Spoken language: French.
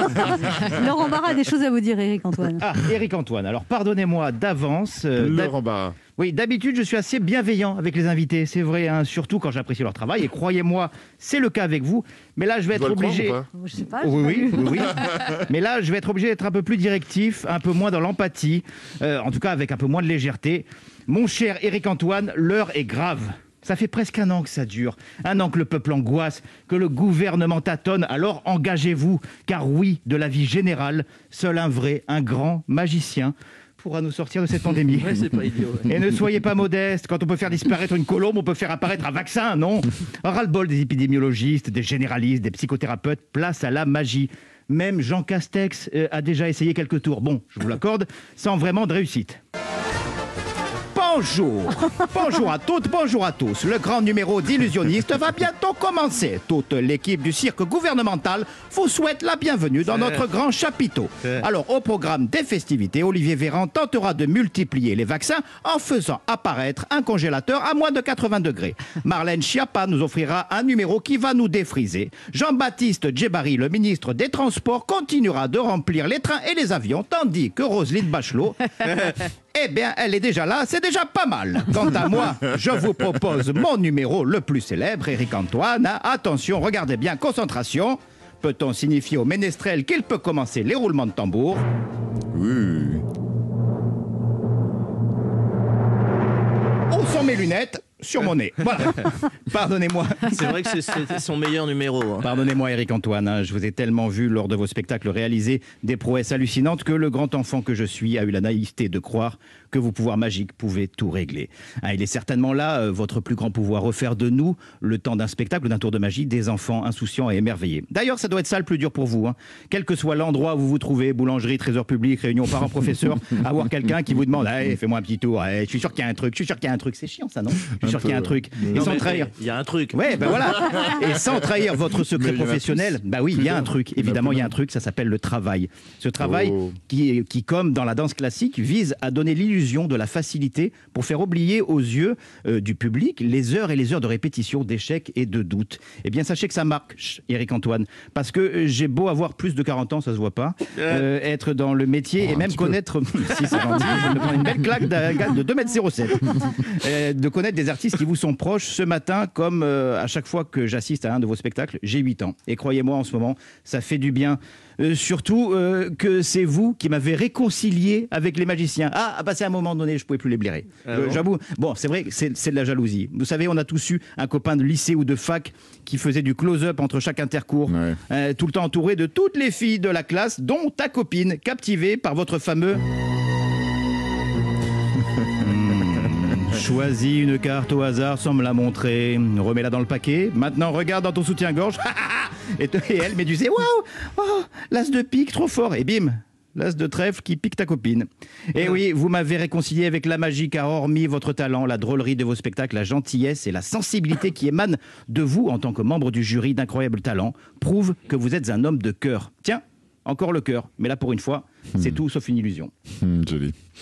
Laurent Barra a des choses à vous dire, Éric-Antoine. Ah, Éric-Antoine, alors pardonnez-moi d'avance. Laurent Barra. Oui, d'habitude, je suis assez bienveillant avec les invités, c'est vrai, hein, surtout quand j'apprécie leur travail. Et croyez-moi, c'est le cas avec vous. Mais là, je vais être obligé... Je sais pas. Oui. Mais là, je vais être obligé d'être un peu plus directif, un peu moins dans l'empathie, en tout cas avec un peu moins de légèreté. Mon cher Éric-Antoine, l'heure est grave. Ça fait presque 1 an que ça dure, 1 an que le peuple angoisse, que le gouvernement tâtonne, alors engagez-vous, car oui, de la vie générale, seul un vrai, un grand magicien pourra nous sortir de cette pandémie. Ouais, c'est pas idiot. Et ne soyez pas modeste, quand on peut faire disparaître une colombe, on peut faire apparaître un vaccin, non? Ras-le-bol des épidémiologistes, des généralistes, des psychothérapeutes, place à la magie. Même Jean Castex a déjà essayé quelques tours, bon, je vous l'accorde, sans vraiment de réussite. Bonjour à toutes, bonjour à tous. Le grand numéro d'Illusionniste va bientôt commencer. Toute l'équipe du cirque gouvernemental vous souhaite la bienvenue dans notre grand chapiteau. Alors, au programme des festivités, Olivier Véran tentera de multiplier les vaccins en faisant apparaître un congélateur à moins de 80 degrés. Marlène Schiappa nous offrira un numéro qui va nous défriser. Jean-Baptiste Djebari, le ministre des Transports, continuera de remplir les trains et les avions, tandis que Roselyne Bachelot... Eh bien, elle est déjà là, c'est déjà pas mal. Quant à moi, je vous propose mon numéro le plus célèbre, Éric-Antoine. Attention, regardez bien, concentration. Peut-on signifier au ménestrel qu'il peut commencer les roulements de tambour? Oui. Où sont mes lunettes? Sur mon nez. Voilà. Pardonnez-moi. C'est vrai que c'est son meilleur numéro. Hein. Pardonnez-moi, Éric-Antoine. Hein, je vous ai tellement vu lors de vos spectacles réaliser des prouesses hallucinantes que le grand enfant que je suis a eu la naïveté de croire que vos pouvoirs magiques pouvaient tout régler. Hein, il est certainement là, votre plus grand pouvoir, refaire de nous, le temps d'un spectacle ou d'un tour de magie, des enfants insouciants et émerveillés. D'ailleurs, ça doit être ça le plus dur pour vous. Hein. Quel que soit l'endroit où vous vous trouvez, boulangerie, trésor public, réunion parents-professeurs, avoir quelqu'un qui vous demande hey, « fais-moi un petit tour, hey, je suis sûr qu'il y a un truc, c'est chiant ça, non? Je suis sûr qu'il y a un truc. » Et sans trahir. Il y a un truc. Ouais, ben voilà. Et sans trahir votre secret professionnel, bah oui, il y a un truc. Évidemment, il y a un truc, ça s'appelle le travail. Ce travail qui, comme dans la danse classique, vise à donner l'illusion de la facilité pour faire oublier aux yeux du public les heures et les heures de répétition, d'échecs et de doutes. Eh bien, sachez que ça marque, Éric-Antoine, parce que j'ai beau avoir plus de 40 ans, ça se voit pas, être dans le métier et même connaître... si, c'est gentil, je me prends une belle claque d'un gars de 2,07 m. De connaître des artistes qui vous sont proches. Ce matin, comme à chaque fois que j'assiste à un de vos spectacles, j'ai 8 ans. Et croyez-moi, en ce moment, ça fait du bien. Surtout que c'est vous qui m'avez réconcilié avec les magiciens. Ah, à passer un moment donné, je pouvais plus les blairer. J'avoue. Bon, c'est vrai que c'est de la jalousie. Vous savez, on a tous eu un copain de lycée ou de fac qui faisait du close-up entre chaque intercours, tout le temps entouré de toutes les filles de la classe, dont ta copine, captivée par votre fameux... Choisis une carte au hasard sans me la montrer. Remets-la dans le paquet. Maintenant, regarde dans ton soutien-gorge. et elle médusait. Waouh, oh, l'as de pique, trop fort. Et bim, l'as de trèfle qui pique ta copine. Et oui, vous m'avez réconcilié avec la magie, car hormis votre talent, la drôlerie de vos spectacles, la gentillesse et la sensibilité qui émanent de vous en tant que membre du jury d'incroyables talents prouvent que vous êtes un homme de cœur. Tiens, encore le cœur. Mais là, pour une fois, c'est tout sauf une illusion. Joli.